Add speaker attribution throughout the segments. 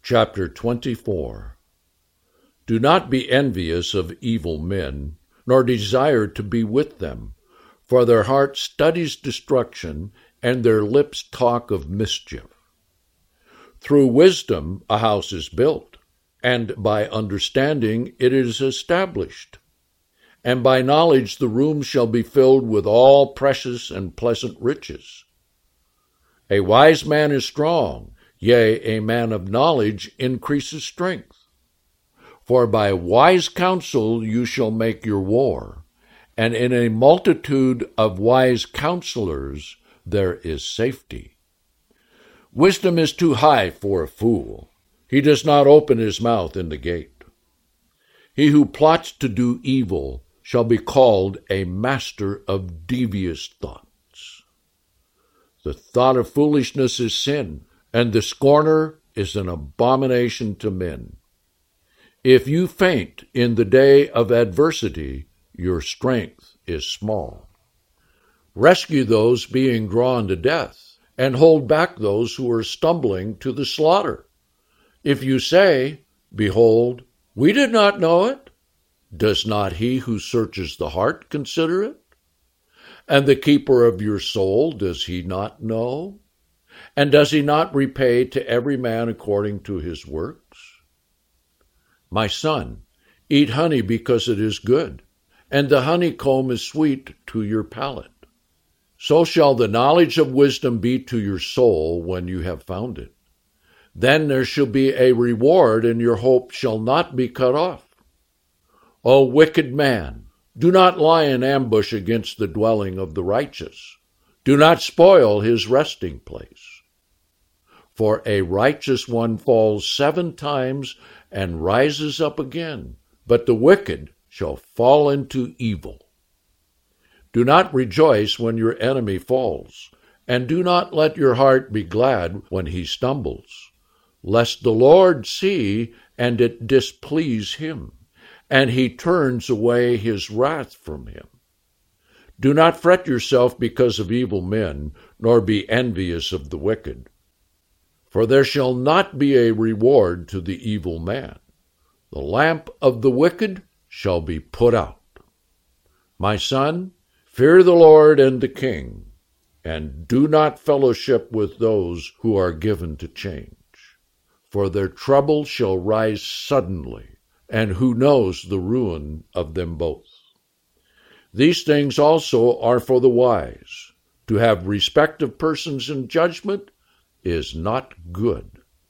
Speaker 1: Chapter 24. Do not be envious of evil men, nor desire to be with them, for their heart studies destruction, and their lips talk of mischief. Through wisdom a house is built, and by understanding it is established. And by knowledge the room shall be filled with all precious and pleasant riches. A wise man is strong, yea, a man of knowledge increases strength. For by wise counsel you shall make your war, and in a multitude of wise counselors there is safety. Wisdom is too high for a fool. He does not open his mouth in the gate. He who plots to do evil shall be called a master of devious thoughts. The thought of foolishness is sin, and the scorner is an abomination to men. If you faint in the day of adversity, your strength is small. Rescue those being drawn to death, and hold back those who are stumbling to the slaughter. If you say, Behold, we did not know it, does not he who searches the heart consider it? And the keeper of your soul, does he not know? And does he not repay to every man according to his works? My son, eat honey because it is good, and the honeycomb is sweet to your palate. So shall the knowledge of wisdom be to your soul when you have found it. Then there shall be a reward, and your hope shall not be cut off. O wicked man, do not lie in ambush against the dwelling of the righteous. Do not spoil his resting place. For a righteous one falls 7 times and rises up again, but the wicked shall fall into evil. Do not rejoice when your enemy falls, and do not let your heart be glad when he stumbles, lest the Lord see and it displease him, and he turns away his wrath from him. Do not fret yourself because of evil men, nor be envious of the wicked. For there shall not be a reward to the evil man. The lamp of the wicked shall be put out. My son, fear the Lord and the king, and do not fellowship with those who are given to change. For their trouble shall rise suddenly, and who knows the ruin of them both? These things also are for the wise. To have respect of persons in judgment is not good.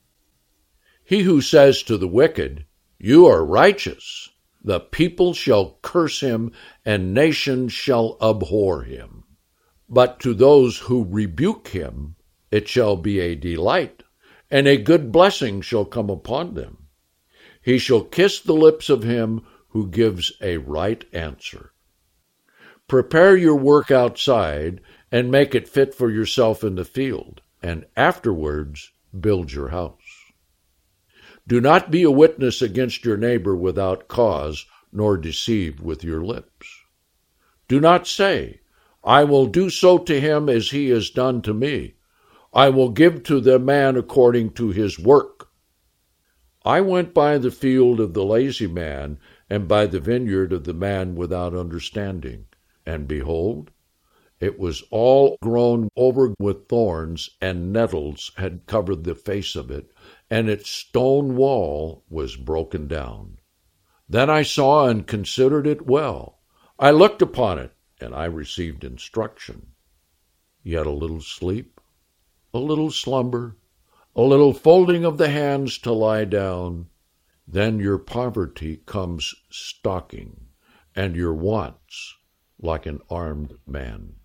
Speaker 1: He who says to the wicked, You are righteous, the people shall curse him, and nations shall abhor him. But to those who rebuke him, it shall be a delight, and a good blessing shall come upon them. He shall kiss the lips of him who gives a right answer. Prepare your work outside, and make it fit for yourself in the field, and afterwards build your house. Do not be a witness against your neighbor without cause, nor deceive with your lips. Do not say, I will do so to him as he has done to me. I will give to the man according to his work. I went by the field of the lazy man, and by the vineyard of the man without understanding. And behold, it was all grown over with thorns, and nettles had covered the face of it, and its stone wall was broken down. Then I saw and considered it well. I looked upon it, and I received instruction. Yet a little sleep, a little slumber, a little folding of the hands to lie down, then your poverty comes stalking, and your wants like an armed man.